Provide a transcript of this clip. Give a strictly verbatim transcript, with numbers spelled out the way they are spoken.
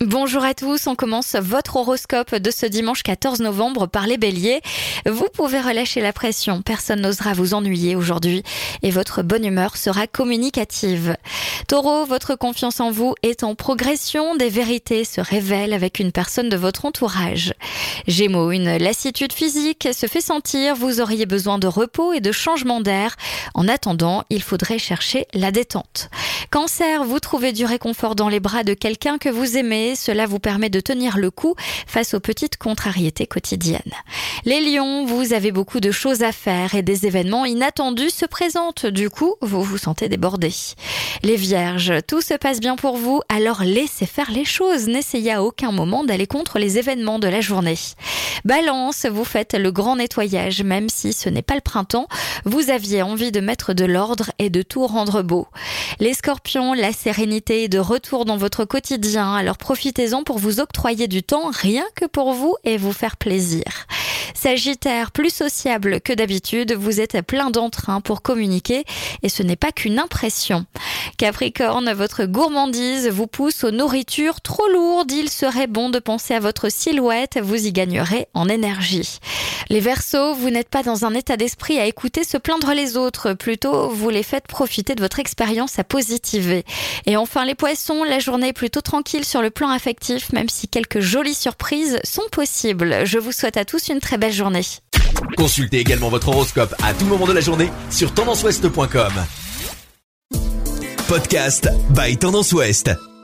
Bonjour à tous, on commence votre horoscope de ce dimanche quatorze novembre par les béliers. Vous pouvez relâcher la pression, personne n'osera vous ennuyer aujourd'hui et votre bonne humeur sera communicative. Taureau, votre confiance en vous est en progression, des vérités se révèlent avec une personne de votre entourage. Gémeaux, une lassitude physique se fait sentir, vous auriez besoin de repos et de changement d'air. En attendant, il faudrait chercher la détente. Cancer, vous trouvez du réconfort dans les bras de quelqu'un que vous aimez. Cela vous permet de tenir le coup face aux petites contrariétés quotidiennes. Les lions, vous avez beaucoup de choses à faire et des événements inattendus se présentent. Du coup, vous vous sentez débordé. Les vierges, tout se passe bien pour vous, alors laissez faire les choses. N'essayez à aucun moment d'aller contre les événements de la journée. Balance, vous faites le grand nettoyage, même si ce n'est pas le printemps. Vous aviez envie de mettre de l'ordre et de tout rendre beau. Les scorpions, la sérénité est de retour dans votre quotidien, alors profitez-en pour vous octroyer du temps rien que pour vous et vous faire plaisir. Sagittaire, plus sociable que d'habitude, vous êtes plein d'entrain pour communiquer et ce n'est pas qu'une impression. Capricorne, votre gourmandise vous pousse aux nourritures trop lourdes, il serait bon de penser à votre silhouette, vous y gagnerez en énergie. Les Verseaux, vous n'êtes pas dans un état d'esprit à écouter se plaindre les autres, plutôt vous les faites profiter de votre expérience à positiver. Et enfin les Poissons, la journée est plutôt tranquille sur le plan affectif, même si quelques jolies surprises sont possibles. Je vous souhaite à tous une très belle journée. Consultez également votre horoscope à tout moment de la journée sur tendance ouest point com. Podcast by Tendance Ouest.